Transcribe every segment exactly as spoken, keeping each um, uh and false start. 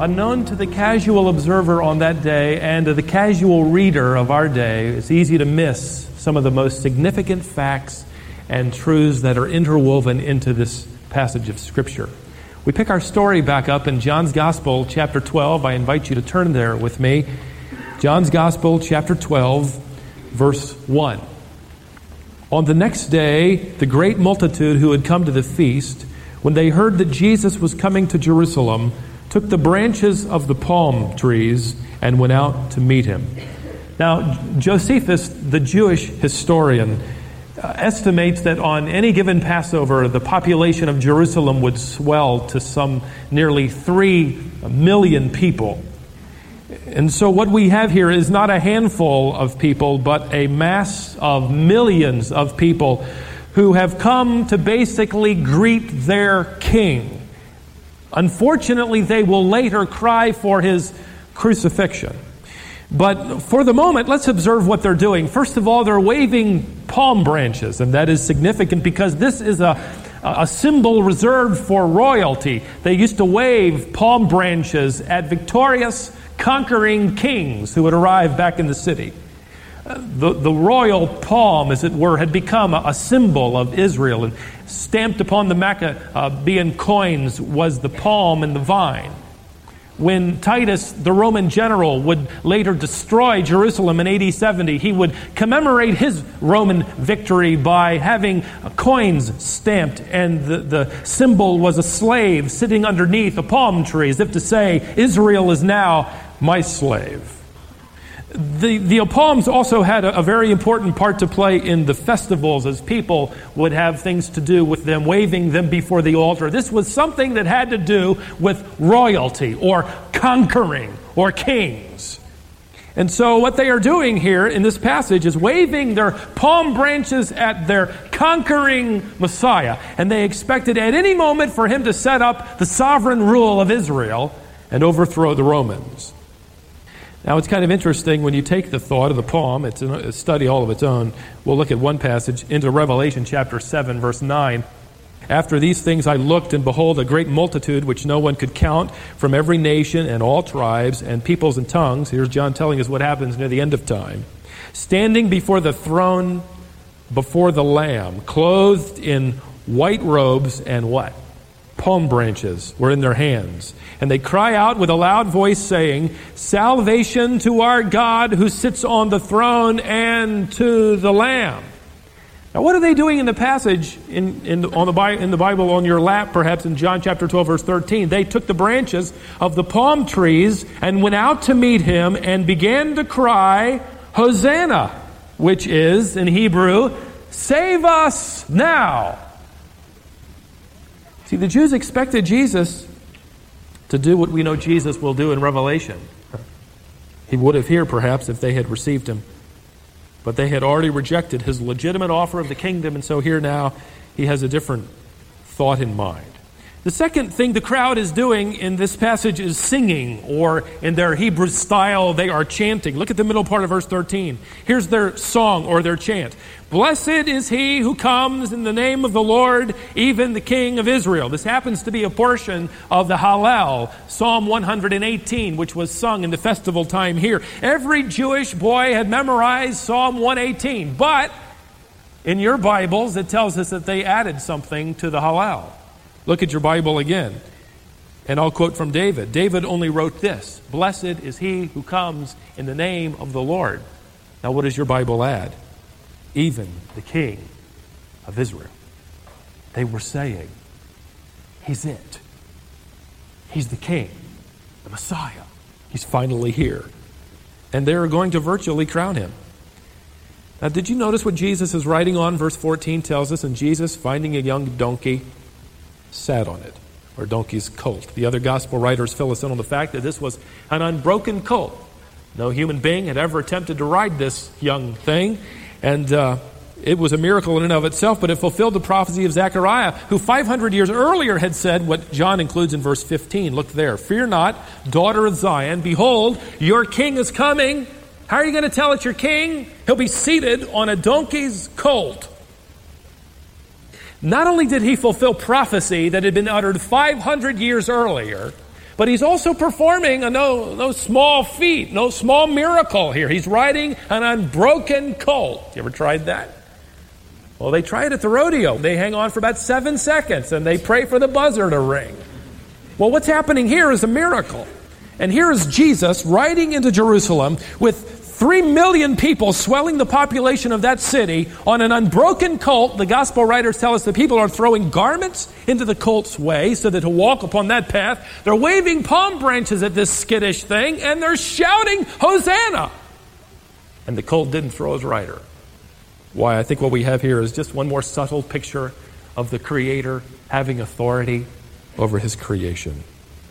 Unknown to the casual observer on that day and to the casual reader of our day, it's easy to miss some of the most significant facts and truths that are interwoven into this passage of Scripture. We pick our story back up in John's Gospel, chapter twelve. I invite you to turn there with me. John's Gospel, chapter twelve, verse one. On the next day, the great multitude who had come to the feast, when they heard that Jesus was coming to Jerusalem, took the branches of the palm trees and went out to meet him. Now, Josephus, the Jewish historian, uh, estimates that on any given Passover, the population of Jerusalem would swell to some nearly three million people. And so what we have here is not a handful of people, but a mass of millions of people who have come to basically greet their king. Unfortunately, they will later cry for his crucifixion. But for the moment, let's observe what they're doing. First of all, they're waving palm branches, and that is significant because this is a, a symbol reserved for royalty. They used to wave palm branches at victorious, conquering kings who would arrive back in the city. The, the royal palm, as it were, had become a, a symbol of Israel, and stamped upon the Maccabean coins was the palm and the vine. When Titus, the Roman general, would later destroy Jerusalem in A D seventy, he would commemorate his Roman victory by having coins stamped, and the, the symbol was a slave sitting underneath a palm tree, as if to say, Israel is now my slave. The, the palms also had a, a very important part to play in the festivals, as people would have things to do with them, waving them before the altar. This was something that had to do with royalty or conquering or kings. And so what they are doing here in this passage is waving their palm branches at their conquering Messiah. And they expected at any moment for him to set up the sovereign rule of Israel and overthrow the Romans. Now, it's kind of interesting when you take the thought of the palm. It's a study all of its own. We'll look at one passage into Revelation chapter seven, verse nine. After these things I looked, and behold, a great multitude which no one could count, from every nation and all tribes and peoples and tongues. Here's John telling us what happens near the end of time. Standing before the throne, before the Lamb, clothed in white robes and what? Palm branches were in their hands. And they cry out with a loud voice, saying, Salvation to our God who sits on the throne and to the Lamb. Now, what are they doing in the passage in, in, on the, in the Bible on your lap, perhaps in John chapter twelve, verse thirteen? They took the branches of the palm trees and went out to meet him and began to cry, Hosanna, which is, in Hebrew, save us now. See, the Jews expected Jesus to do what we know Jesus will do in Revelation. He would have here, perhaps, if they had received him. But they had already rejected his legitimate offer of the kingdom, and so here now he has a different thought in mind. The second thing the crowd is doing in this passage is singing, or in their Hebrew style, they are chanting. Look at the middle part of verse thirteen. Here's their song or their chant. Blessed is he who comes in the name of the Lord, even the King of Israel. This happens to be a portion of the Hallel, Psalm one hundred eighteen, which was sung in the festival time here. Every Jewish boy had memorized Psalm one eighteen, but in your Bibles, it tells us that they added something to the Hallel. Look at your Bible again, and I'll quote from David. David only wrote this, Blessed is he who comes in the name of the Lord. Now what does your Bible add? Even the King of Israel. They were saying, he's it. He's the King, the Messiah. He's finally here. And they're going to virtually crown him. Now, did you notice what Jesus is writing on? Verse fourteen tells us, and Jesus, finding a young donkey, sat on it, or donkey's colt. The other gospel writers fill us in on the fact that this was an unbroken colt. No human being had ever attempted to ride this young thing, and uh, it was a miracle in and of itself, but it fulfilled the prophecy of Zechariah, who five hundred years earlier had said what John includes in verse fifteen. Look there. Fear not, daughter of Zion. Behold, your king is coming. How are you going to tell it's your king? He'll be seated on a donkey's colt. Not only did he fulfill prophecy that had been uttered five hundred years earlier, But he's also performing a no, no small feat, no small miracle here. He's riding an unbroken colt. You ever tried that? Well, they try it at the rodeo. They hang on for about seven seconds and they pray for the buzzer to ring. Well, what's happening here is a miracle. And here is Jesus riding into Jerusalem with three million people swelling the population of that city on an unbroken colt. The gospel writers tell us the people are throwing garments into the colt's way so that he'll walk upon that path. They're waving palm branches at this skittish thing and they're shouting, Hosanna! And the colt didn't throw his rider. Why, I think what we have here is just one more subtle picture of the Creator having authority over His creation.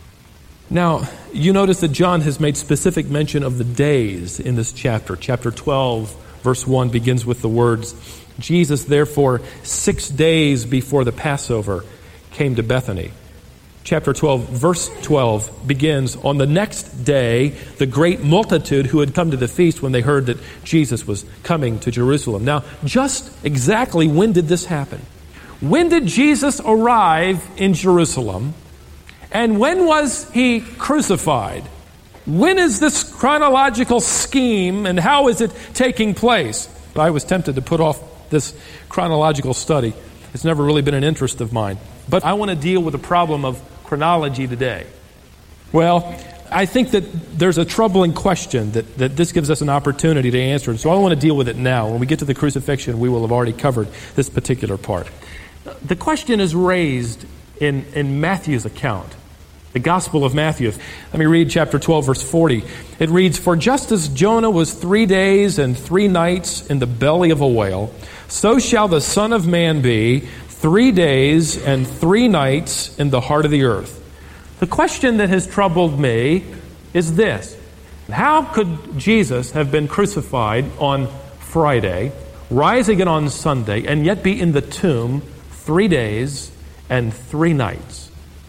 Now, you notice that John has made specific mention of the days in this chapter. Chapter twelve, verse one begins with the words, Jesus, therefore, six days before the Passover, came to Bethany. Chapter twelve, verse twelve begins, on the next day, the great multitude who had come to the feast when they heard that Jesus was coming to Jerusalem. Now, just exactly when did this happen? When did Jesus arrive in Jerusalem? And when was he crucified? When is this chronological scheme and how is it taking place? I was tempted to put off this chronological study. It's never really been an interest of mine. But I want to deal with the problem of chronology today. Well, I think that there's a troubling question that, that this gives us an opportunity to answer. And so I want to deal with it now. When we get to the crucifixion, we will have already covered this particular part. The question is raised in, in Matthew's account. The Gospel of Matthew. Let me read chapter twelve, verse forty. It reads, for just as Jonah was three days and three nights in the belly of a whale, so shall the Son of Man be three days and three nights in the heart of the earth. The question that has troubled me is this. How could Jesus have been crucified on Friday, rise again on Sunday, and yet be in the tomb three days and three nights?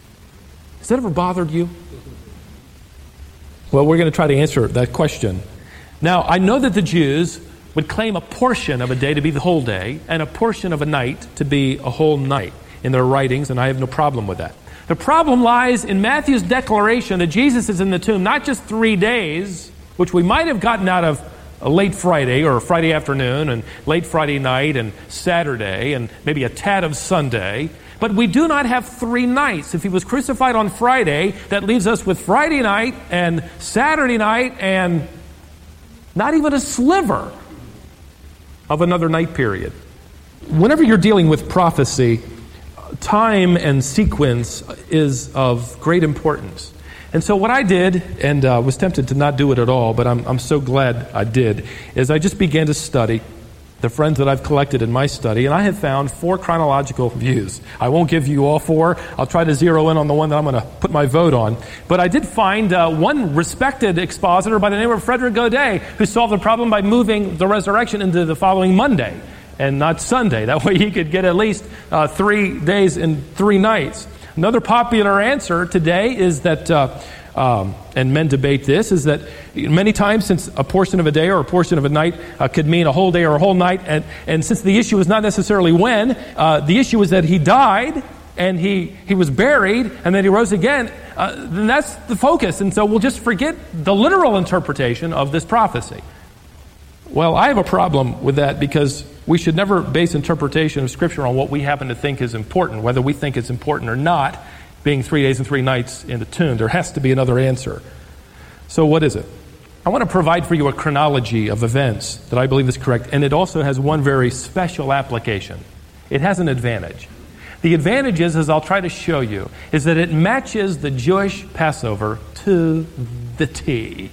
Has that ever bothered you? Well, we're going to try to answer that question. Now, I know that the Jews would claim a portion of a day to be the whole day and a portion of a night to be a whole night in their writings, and I have no problem with that. The problem lies in Matthew's declaration that Jesus is in the tomb not just three days, which we might have gotten out of a late Friday or a Friday afternoon and late Friday night and Saturday and maybe a tad of Sunday, but we do not have three nights. If he was crucified on Friday, that leaves us with Friday night and Saturday night and not even a sliver of another night period. Whenever you're dealing with prophecy, time and sequence is of great importance. And so what I did, and uh, was tempted to not do it at all, but I'm, I'm so glad I did, is I just began to study the friends that I've collected in my study, and I have found four chronological views. I won't give you all four. I'll try to zero in on the one that I'm going to put my vote on. But I did find uh, one respected expositor by the name of Frederick Godet, who solved the problem by moving the resurrection into the following Monday and not Sunday. That way he could get at least uh, three days and three nights. Another popular answer today is that, uh, um, and men debate this, is that many times since a portion of a day or a portion of a night uh, could mean a whole day or a whole night, and, and since the issue is not necessarily when, uh, the issue is that he died and he, he was buried and then he rose again, uh, then that's the focus. And so we'll just forget the literal interpretation of this prophecy. Well, I have a problem with that because we should never base interpretation of Scripture on what we happen to think is important, whether we think it's important or not, being three days and three nights in the tomb. There has to be another answer. So what is it? I want to provide for you a chronology of events that I believe is correct, and it also has one very special application. It has an advantage. The advantage is, as I'll try to show you, is that it matches the Jewish Passover to the T.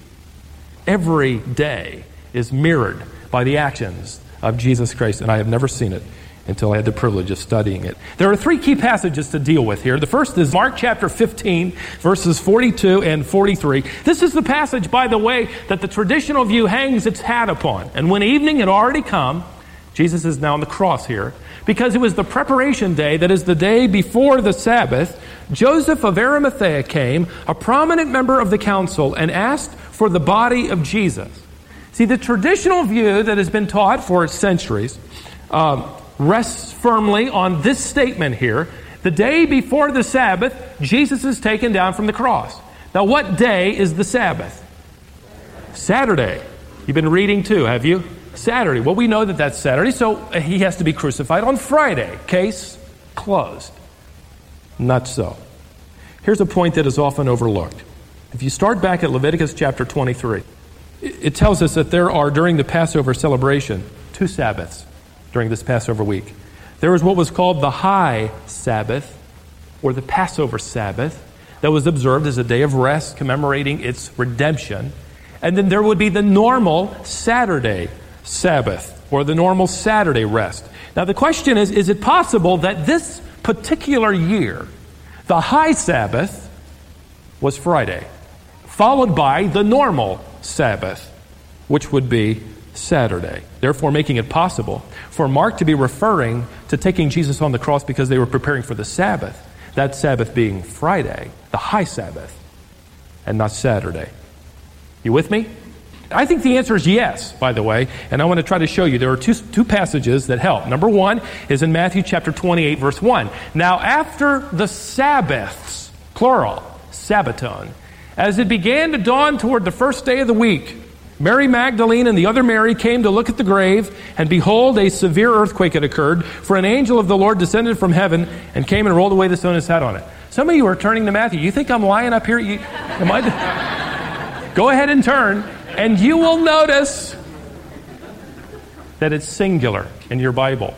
Every day is mirrored by the actions of Jesus Christ, and I have never seen it until I had the privilege of studying it. There are three key passages to deal with here. The first is Mark chapter fifteen, verses forty-two and forty-three. This is the passage, by the way, that the traditional view hangs its hat upon. And when evening had already come, Jesus is now on the cross here, because it was the preparation day, that is the day before the Sabbath, Joseph of Arimathea came, a prominent member of the council, and asked for the body of Jesus. See, the traditional view that has been taught for centuries um, rests firmly on this statement here. The day before the Sabbath, Jesus is taken down from the cross. Now, what day is the Sabbath? Saturday. You've been reading too, have you? Saturday. Well, we know that that's Saturday, so he has to be crucified on Friday. Case closed. Not so. Here's a point that is often overlooked. If you start back at Leviticus chapter twenty-three, it tells us that there are, during the Passover celebration, two Sabbaths during this Passover week. There was what was called the High Sabbath, or the Passover Sabbath, that was observed as a day of rest commemorating its redemption. And then there would be the normal Saturday Sabbath, or the normal Saturday rest. Now the question is, is it possible that this particular year, the High Sabbath was Friday, followed by the normal Sabbath, which would be Saturday, therefore making it possible for Mark to be referring to taking Jesus on the cross because they were preparing for the Sabbath, that Sabbath being Friday, the High Sabbath, and not Saturday. You with me? I think the answer is yes, by the way, and I want to try to show you. There are two, two passages that help. Number one is in Matthew chapter twenty-eight, verse one. Now after the Sabbaths, plural, Sabbaton, as it began to dawn toward the first day of the week, Mary Magdalene and the other Mary came to look at the grave, and behold, a severe earthquake had occurred, for an angel of the Lord descended from heaven and came and rolled away the stone and sat on it. Some of you are turning to Matthew. You think I'm lying up here? You, am I? Go ahead and turn, and you will notice that it's singular in your Bible.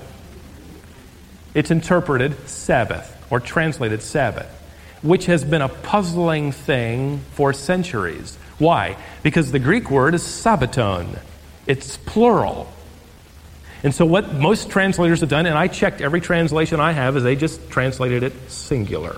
It's interpreted Sabbath, or translated Sabbath, which has been a puzzling thing for centuries. Why? Because the Greek word is sabbaton. It's plural. And so what most translators have done, and I checked every translation I have, is they just translated it singular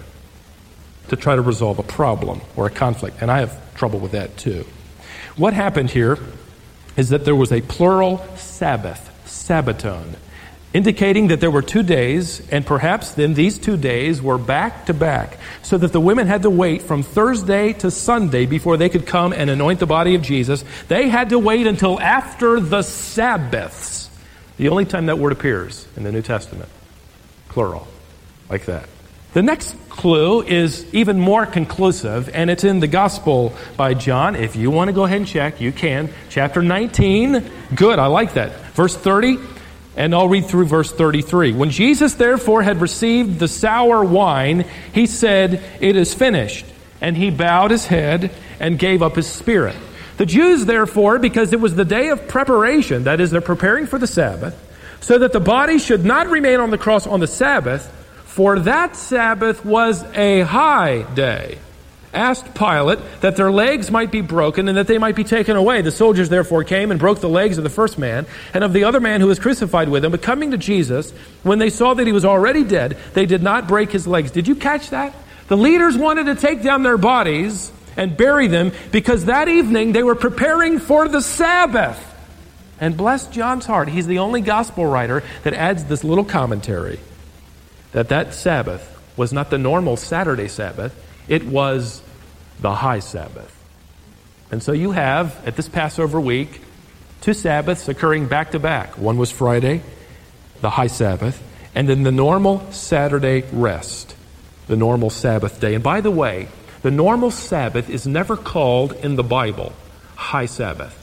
to try to resolve a problem or a conflict. And I have trouble with that too. What happened here is that there was a plural Sabbath, sabbaton, indicating that there were two days, and perhaps then these two days were back to back, so that the women had to wait from Thursday to Sunday before they could come and anoint the body of Jesus. They had to wait until after the Sabbaths, the only time that word appears in the New Testament, plural, like that. The next clue is even more conclusive, and it's in the Gospel by John. If you want to go ahead and check, you can. Chapter nineteen, good, I like that. Verse thirty, and I'll read through verse thirty-three. When Jesus therefore had received the sour wine, he said, "It is finished." And he bowed his head and gave up his spirit. The Jews therefore, because it was the day of preparation, that is, they're preparing for the Sabbath, so that the body should not remain on the cross on the Sabbath, for that Sabbath was a high day, asked Pilate that their legs might be broken and that they might be taken away. The soldiers therefore came and broke the legs of the first man and of the other man who was crucified with him. But coming to Jesus, when they saw that he was already dead, they did not break his legs. Did you catch that? The leaders wanted to take down their bodies and bury them because that evening they were preparing for the Sabbath. And bless John's heart, he's the only gospel writer that adds this little commentary that that Sabbath was not the normal Saturday Sabbath, it was the high Sabbath. And so you have, at this Passover week, two Sabbaths occurring back to back. One was Friday, the high Sabbath, and then the normal Saturday rest, the normal Sabbath day. And by the way, the normal Sabbath is never called in the Bible high Sabbath.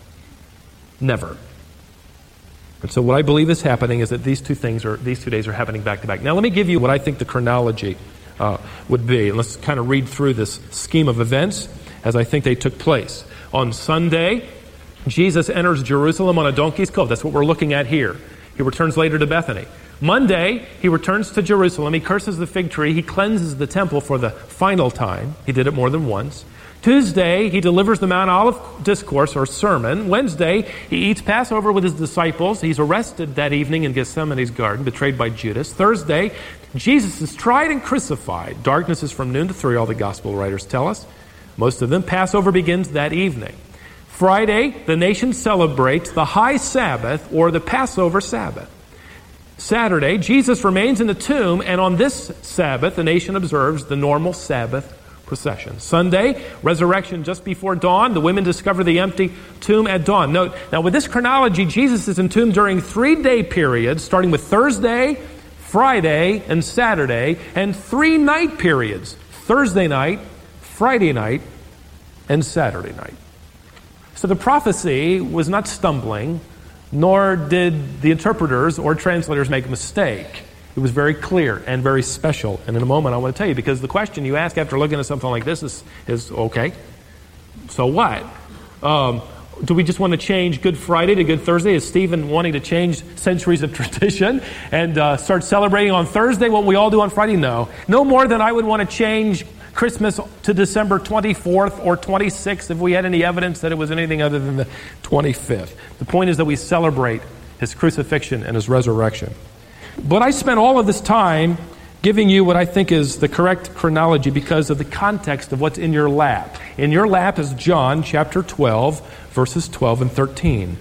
Never. And so what I believe is happening is that these two things are, these two days are happening back to back. Now let me give you what I think the chronology uh, would be. And let's kind of read through this scheme of events as I think they took place. On Sunday, Jesus enters Jerusalem on a donkey's colt. That's what we're looking at here. He returns later to Bethany. Monday, he returns to Jerusalem. He curses the fig tree. He cleanses the temple for the final time. He did it more than once. Tuesday, he delivers the Mount Olive Discourse or sermon. Wednesday, he eats Passover with his disciples. He's arrested that evening in Gethsemane's garden, betrayed by Judas. Thursday, Jesus is tried and crucified. Darkness is from noon to three, all the gospel writers tell us. Most of them. Passover begins that evening. Friday, the nation celebrates the high Sabbath or the Passover Sabbath. Saturday, Jesus remains in the tomb, and on this Sabbath, the nation observes the normal Sabbath procession. Sunday, resurrection just before dawn. The women discover the empty tomb at dawn. Note, now with this chronology, Jesus is entombed during three-day periods, starting with Thursday, Friday, and Saturday, and three night periods. Thursday night, Friday night, and Saturday night. So the prophecy was not stumbling, nor did the interpreters or translators make a mistake. It was very clear and very special. And in a moment I want to tell you, because the question you ask after looking at something like this is, is okay, so what? Um, do we just want to change Good Friday to Good Thursday? Is Stephen wanting to change centuries of tradition and uh, start celebrating on Thursday what we all do on Friday? No. No more than I would want to change Christmas to December twenty-fourth or twenty-sixth if we had any evidence that it was anything other than the twenty-fifth. The point is that we celebrate his crucifixion and his resurrection. But I spent all of this time giving you what I think is the correct chronology because of the context of what's in your lap. In your lap is John chapter twelve, verses twelve and thirteen.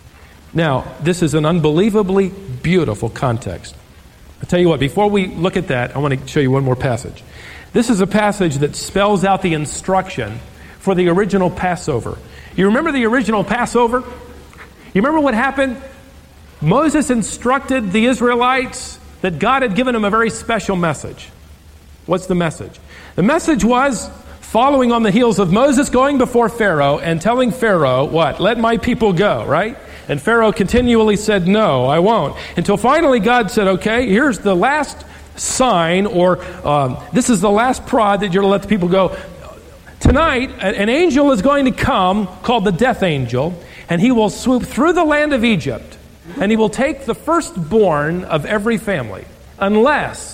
Now, this is an unbelievably beautiful context. I'll tell you what, before we look at that, I want to show you one more passage. This is a passage that spells out the instruction for the original Passover. You remember the original Passover? You remember what happened? Moses instructed the Israelites that God had given them a very special message. What's the message? The message was following on the heels of Moses going before Pharaoh and telling Pharaoh, what? Let my people go, right? And Pharaoh continually said, no, I won't. Until finally God said, okay, here's the last sign, or um, this is the last prod that you're to let the people go. Tonight, an angel is going to come called the death angel, and he will swoop through the land of Egypt, and he will take the firstborn of every family, unless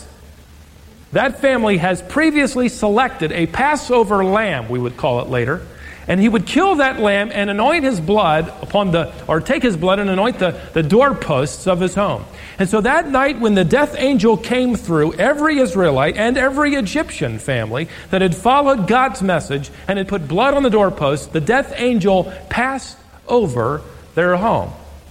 that family has previously selected a Passover lamb, we would call it later, and he would kill that lamb and anoint his blood upon the, or take his blood and anoint the, the doorposts of his home. And so that night when the death angel came through, every Israelite and every Egyptian family that had followed God's message and had put blood on the doorposts, the death angel passed over their home.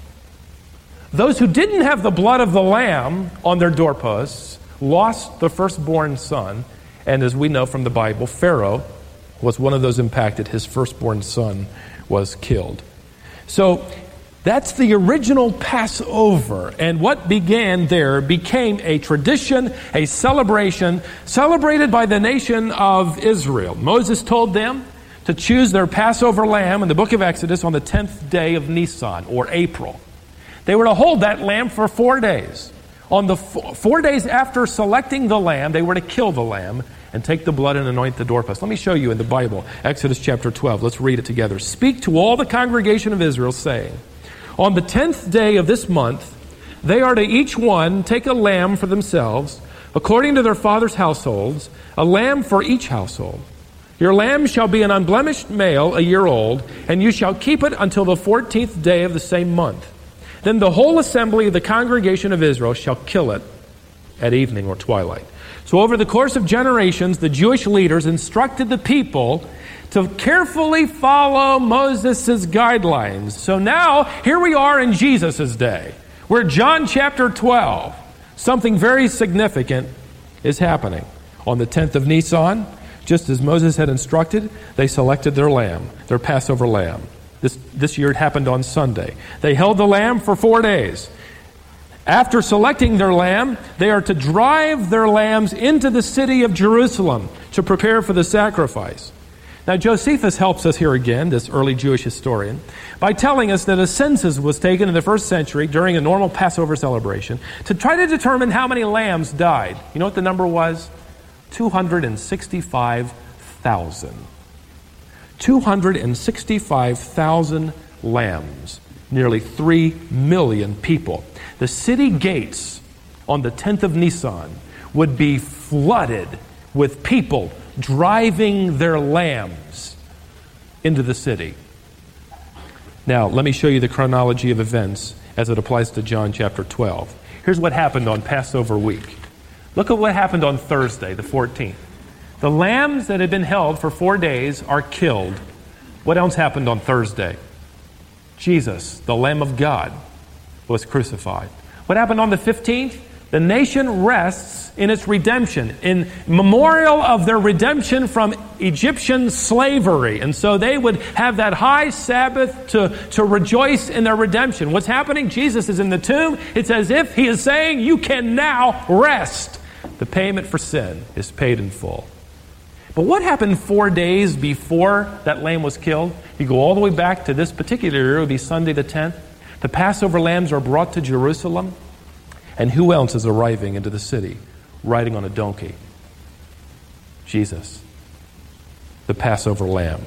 Those who didn't have the blood of the lamb on their doorposts lost the firstborn son, and as we know from the Bible, Pharaoh was one of those impacted. His firstborn son was killed. So that's the original Passover, and what began there became a tradition, a celebration, celebrated by the nation of Israel. Moses told them to choose their Passover lamb in the book of Exodus on the tenth day of Nisan, or April. They were to hold that lamb for four days. On the four, four days after selecting the lamb, they were to kill the lamb and take the blood and anoint the doorpost. Let me show you in the Bible, Exodus chapter twelve. Let's read it together. Speak to all the congregation of Israel, saying, on the tenth day of this month, they are to each one take a lamb for themselves, according to their father's households, a lamb for each household. Your lamb shall be an unblemished male, a year old, and you shall keep it until the fourteenth day of the same month. Then the whole assembly of the congregation of Israel shall kill it at evening or twilight. So over the course of generations, the Jewish leaders instructed the people to carefully follow Moses' guidelines. So now, here we are in Jesus' day. We're John chapter twelve. Something very significant is happening. On the tenth of Nisan, just as Moses had instructed, they selected their lamb, their Passover lamb. This, this year it happened on Sunday. They held the lamb for four days. After selecting their lamb, they are to drive their lambs into the city of Jerusalem to prepare for the sacrifice. Now, Josephus helps us here again, this early Jewish historian, by telling us that a census was taken in the first century during a normal Passover celebration to try to determine how many lambs died. You know what the number was? two hundred sixty-five thousand. two hundred sixty-five thousand lambs. Nearly three million people. The city gates on the tenth of Nisan would be flooded with people driving their lambs into the city. Now, let me show you the chronology of events as it applies to John chapter twelve. Here's what happened on Passover week. Look at what happened on Thursday, the fourteenth. The lambs that had been held for four days are killed. What else happened on Thursday? Jesus, the Lamb of God, was crucified. What happened on the fifteenth? The nation rests in its redemption, in memorial of their redemption from Egyptian slavery. And so they would have that high Sabbath to, to rejoice in their redemption. What's happening? Jesus is in the tomb. It's as if he is saying, you can now rest. The payment for sin is paid in full. But what happened four days before that lamb was killed? You go all the way back to this particular year, it would be Sunday the tenth. The Passover lambs are brought to Jerusalem. And who else is arriving into the city riding on a donkey? Jesus, the Passover lamb.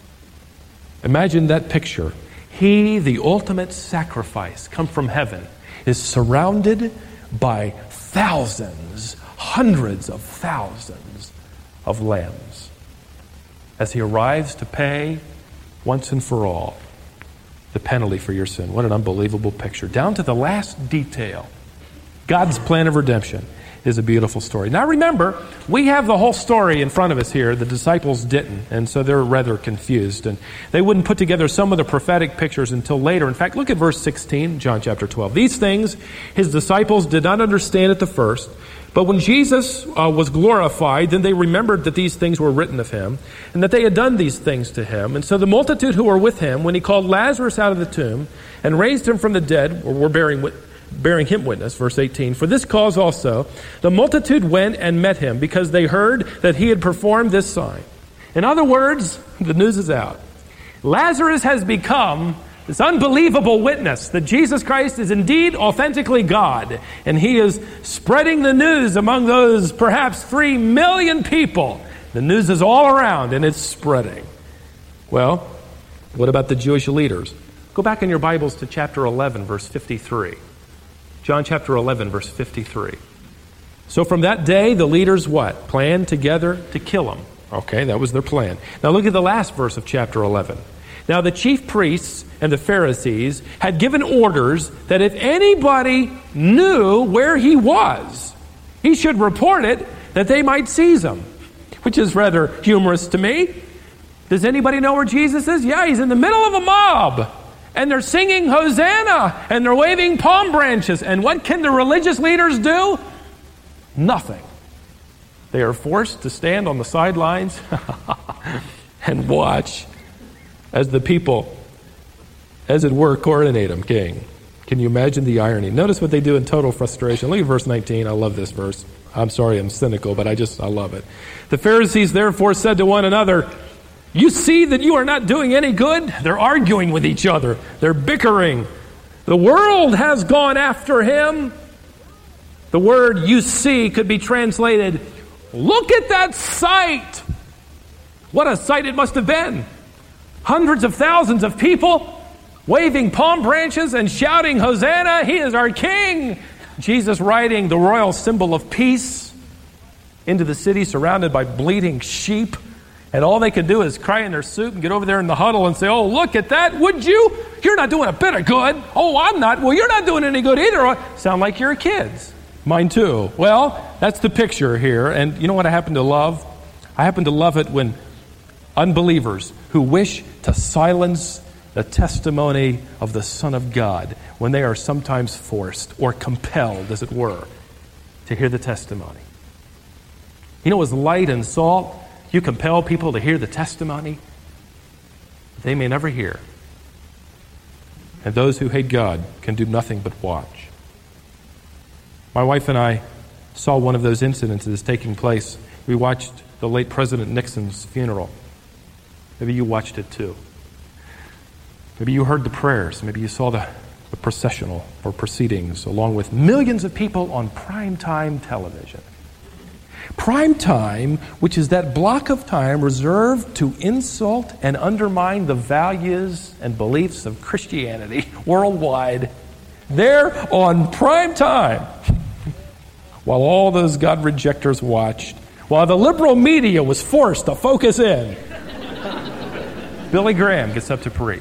Imagine that picture. He, the ultimate sacrifice, come from heaven, is surrounded by thousands, hundreds of thousands of lambs as he arrives to pay once and for all the penalty for your sin. What an unbelievable picture. Down to the last detail. God's plan of redemption is a beautiful story. Now remember, we have the whole story in front of us here. The disciples didn't, and so they're rather confused. And they wouldn't put together some of the prophetic pictures until later. In fact, look at verse sixteen, John chapter twelve. These things his disciples did not understand at the first, but when Jesus uh, was glorified, then they remembered that these things were written of him, and that they had done these things to him. And so the multitude who were with him, when he called Lazarus out of the tomb and raised him from the dead, were bearing witness, bearing him witness, verse eighteen. For this cause also, the multitude went and met him, because they heard that he had performed this sign. In other words, the news is out. Lazarus has become this unbelievable witness that Jesus Christ is indeed authentically God. And he is spreading the news among those perhaps three million people. The news is all around and it's spreading. Well, what about the Jewish leaders? Go back in your Bibles to chapter eleven, verse fifty-three. John chapter eleven, verse fifty-three. So from that day, the leaders what? Planned together to kill him. Okay, that was their plan. Now look at the last verse of chapter eleven. Now the chief priests and the Pharisees had given orders that if anybody knew where he was, he should report it, that they might seize him. Which is rather humorous to me. Does anybody know where Jesus is? Yeah, he's in the middle of a mob. And they're singing Hosanna, and they're waving palm branches. And what can the religious leaders do? Nothing. They are forced to stand on the sidelines and watch as the people, as it were, coronate him king. Can you imagine the irony? Notice what they do in total frustration. Look at verse nineteen. I love this verse. I'm sorry I'm cynical, but I just, I love it. The Pharisees therefore said to one another, you see that you are not doing any good? They're arguing with each other. They're bickering. The world has gone after him. The word you see could be translated, look at that sight. What a sight it must have been. Hundreds of thousands of people waving palm branches and shouting, Hosanna, he is our king. Jesus riding the royal symbol of peace into the city surrounded by bleating sheep. And all they could do is cry in their soup and get over there in the huddle and say, oh, look at that, would you? You're not doing a bit of good. Oh, I'm not. Well, you're not doing any good either. Sound like your kids. Mine too. Well, that's the picture here. And you know what I happen to love? I happen to love it when unbelievers who wish to silence the testimony of the Son of God, when they are sometimes forced or compelled, as it were, to hear the testimony. You know, as light and salt, you compel people to hear the testimony they may never hear. And those who hate God can do nothing but watch. My wife and I saw one of those incidences taking place. We watched the late President Nixon's funeral. Maybe you watched it too. Maybe you heard the prayers. Maybe you saw the, the processional or proceedings along with millions of people on primetime television. Prime time, which is that block of time reserved to insult and undermine the values and beliefs of Christianity worldwide. They're on prime time. While all those God rejectors watched, while the liberal media was forced to focus in, Billy Graham gets up to preach.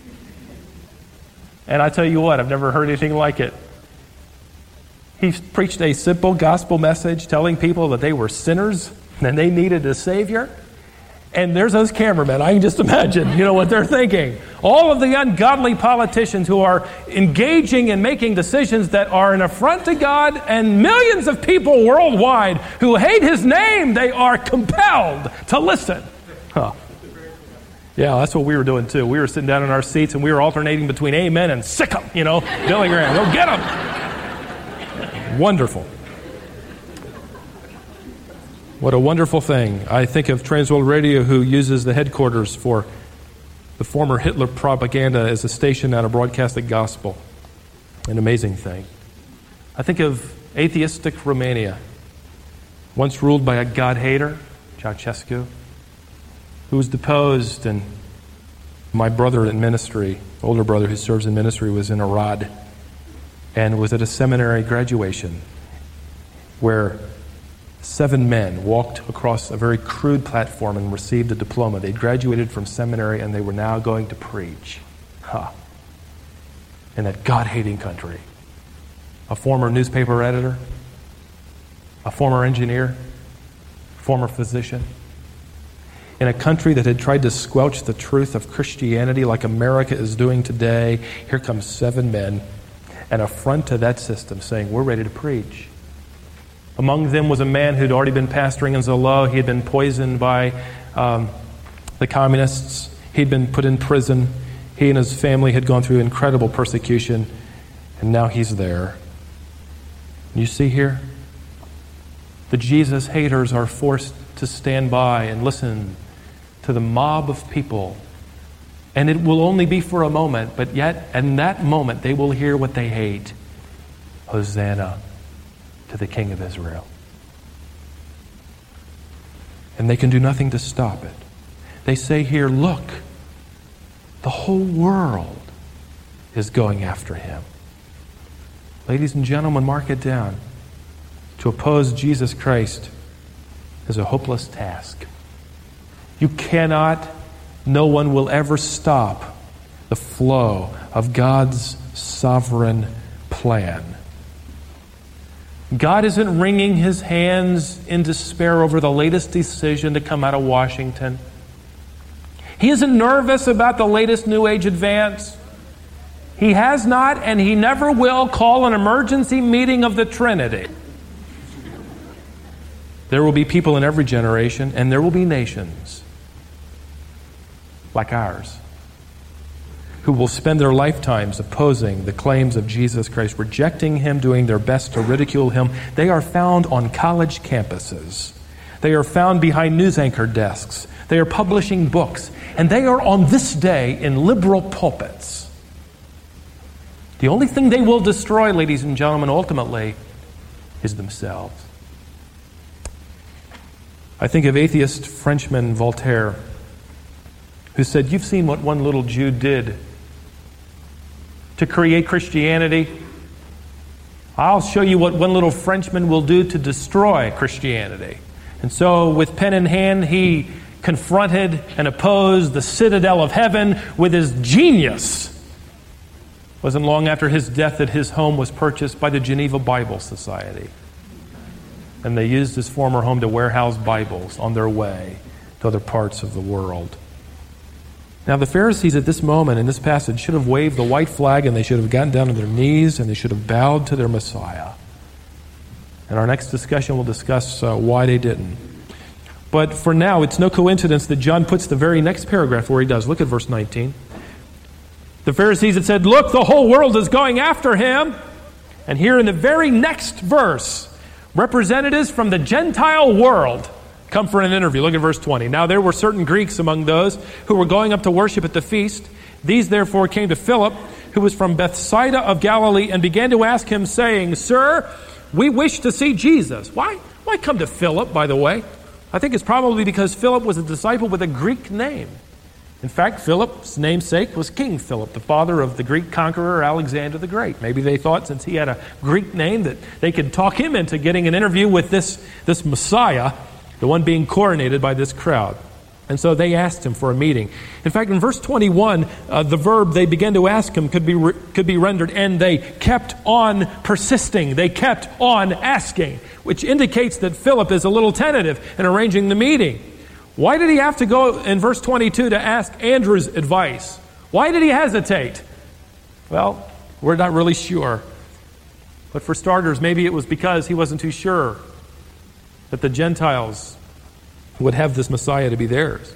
And I tell you what, I've never heard anything like it. He preached a simple gospel message telling people that they were sinners and they needed a Savior. And there's those cameramen. I can just imagine, you know, what they're thinking. All of the ungodly politicians who are engaging in making decisions that are an affront to God, and millions of people worldwide who hate His name, they are compelled to listen. Huh. Yeah, that's what we were doing too. We were sitting down in our seats and we were alternating between amen and sick 'em, you know, Billy Graham, go get 'em. Wonderful. What a wonderful thing. I think of Transworld Radio, who uses the headquarters for the former Hitler propaganda as a station now to broadcast the gospel. An amazing thing. I think of atheistic Romania, once ruled by a God-hater, Ceausescu, who was deposed, and my brother in ministry, older brother who serves in ministry, was in Arad and was at a seminary graduation where seven men walked across a very crude platform and received a diploma. They graduated from seminary and they were now going to preach. Huh. In that God-hating country. A former newspaper editor, a former engineer, former physician. In a country that had tried to squelch the truth of Christianity like America is doing today, here comes seven men, an affront to that system, saying, we're ready to preach. Among them was a man who'd already been pastoring in Zolo. He had been poisoned by um, the communists. He'd been put in prison. He and his family had gone through incredible persecution, and now he's there. You see here? The Jesus haters are forced to stand by and listen to the mob of people. And it will only be for a moment, but yet in that moment they will hear what they hate. Hosanna to the King of Israel. And they can do nothing to stop it. They say here, look, the whole world is going after him. Ladies and gentlemen, mark it down. To oppose Jesus Christ is a hopeless task. You cannot, no one will ever stop the flow of God's sovereign plan. God isn't wringing his hands in despair over the latest decision to come out of Washington. He isn't nervous about the latest New Age advance. He has not, and he never will, call an emergency meeting of the Trinity. There will be people in every generation, and there will be nations like ours who will spend their lifetimes opposing the claims of Jesus Christ, rejecting him, doing their best to ridicule him. They are found on college campuses. They are found behind news anchor desks. They are publishing books. And they are on this day in liberal pulpits. The only thing they will destroy, ladies and gentlemen, ultimately, is themselves. I think of atheist Frenchman Voltaire, who said, you've seen what one little Jew did to create Christianity. I'll show you what one little Frenchman will do to destroy Christianity. And so with pen in hand, he confronted and opposed the citadel of heaven with his genius. It wasn't long after his death that his home was purchased by the Geneva Bible Society. And they used his former home to warehouse Bibles on their way to other parts of the world. Now, the Pharisees at this moment in this passage should have waved the white flag, and they should have gotten down on their knees, and they should have bowed to their Messiah. And our next discussion will discuss uh, why they didn't. But for now, it's no coincidence that John puts the very next paragraph where he does. Look at verse nineteen. The Pharisees had said, look, the whole world is going after him. And here in the very next verse, representatives from the Gentile world come for an interview. Look at verse twenty. Now there were certain Greeks among those who were going up to worship at the feast. These therefore came to Philip, who was from Bethsaida of Galilee, and began to ask him, saying, Sir, we wish to see Jesus. Why? Why come to Philip, by the way? I think it's probably because Philip was a disciple with a Greek name. In fact, Philip's namesake was King Philip, the father of the Greek conqueror Alexander the Great. Maybe they thought since he had a Greek name that they could talk him into getting an interview with this, this Messiah, the one being coronated by this crowd. And so they asked him for a meeting. In fact, in verse twenty-one, uh, the verb they began to ask him could be re- could be rendered, and they kept on persisting. They kept on asking, which indicates that Philip is a little tentative in arranging the meeting. Why did he have to go in verse twenty-two to ask Andrew's advice? Why did he hesitate? Well, we're not really sure. But for starters, maybe it was because he wasn't too sure that the Gentiles would have this Messiah to be theirs.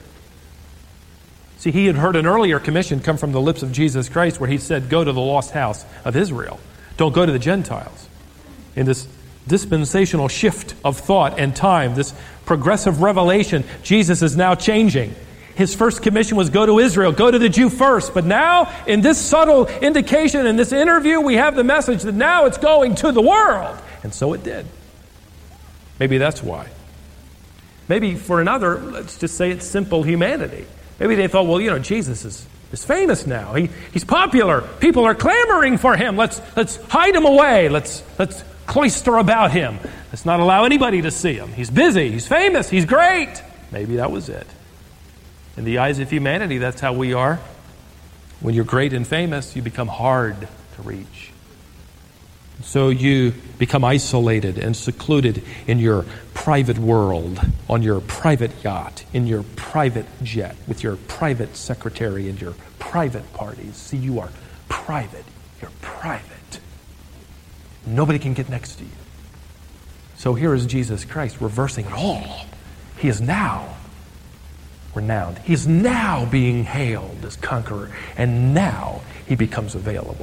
See, he had heard an earlier commission come from the lips of Jesus Christ where he said, go to the lost house of Israel. Don't go to the Gentiles. In this dispensational shift of thought and time, this progressive revelation, Jesus is now changing. His first commission was go to Israel, go to the Jew first. But now, in this subtle indication, in this interview, we have the message that now it's going to the world. And so it did. Maybe that's why. Maybe for another, let's just say it's simple humanity. Maybe they thought, well, you know, Jesus is, is famous now. He, he's popular. People are clamoring for him. Let's, let's hide him away. Let's, let's cloister about him. Let's not allow anybody to see him. He's busy. He's famous. He's great. Maybe that was it. In the eyes of humanity, that's how we are. When you're great and famous, you become hard to reach. So you become isolated and secluded in your private world, on your private yacht, in your private jet, with your private secretary and your private parties. See, you are private. You're private. Nobody can get next to you. So here is Jesus Christ reversing it all. He is now renowned. He is now being hailed as conqueror, and now he becomes available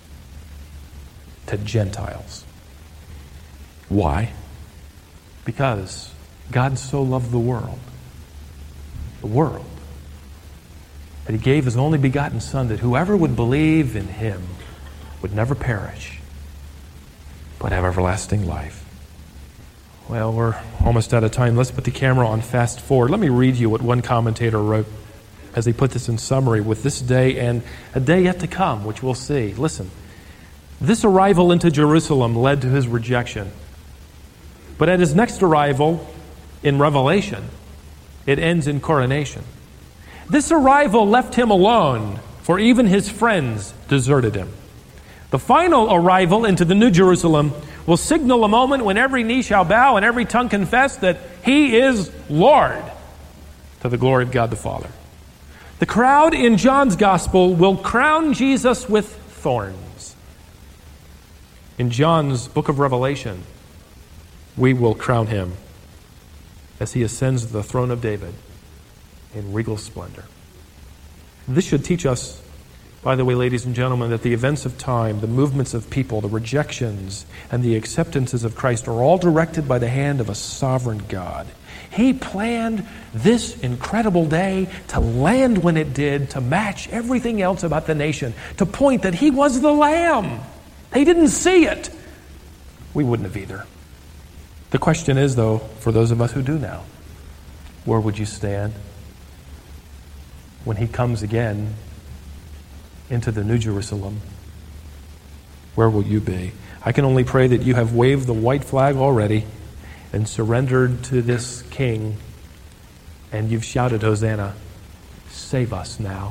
to Gentiles. Why? Because God so loved the world, the world, that he gave his only begotten Son, that whoever would believe in him would never perish, but have everlasting life. Well, we're almost out of time. Let's put the camera on fast forward. Let me read you what one commentator wrote as he put this in summary with this day and a day yet to come, which we'll see. Listen, this arrival into Jerusalem led to his rejection. But at his next arrival in Revelation, it ends in coronation. This arrival left him alone, for even his friends deserted him. The final arrival into the New Jerusalem will signal a moment when every knee shall bow and every tongue confess that he is Lord, to the glory of God the Father. The crowd in John's Gospel will crown Jesus with thorns. In John's book of Revelation, we will crown him as he ascends to the throne of David in regal splendor. This should teach us, by the way, ladies and gentlemen, that the events of time, the movements of people, the rejections, and the acceptances of Christ are all directed by the hand of a sovereign God. He planned this incredible day to land when it did, to match everything else about the nation, to point that he was the Lamb. They didn't see it. We wouldn't have either. The question is, though, for those of us who do now, where would you stand when he comes again into the New Jerusalem? Where will you be? I can only pray that you have waved the white flag already and surrendered to this King, and you've shouted, Hosanna, save us now.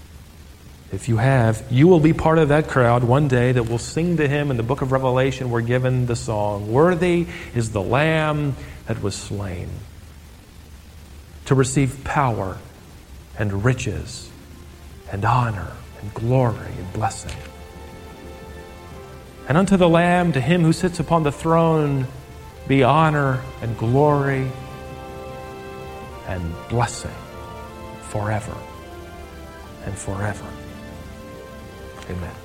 If you have, you will be part of that crowd one day that will sing to him. In the book of Revelation, we're given the song, worthy is the Lamb that was slain to receive power and riches and honor and glory and blessing. And unto the Lamb, to him who sits upon the throne, be honor and glory and blessing forever and forever. Amen.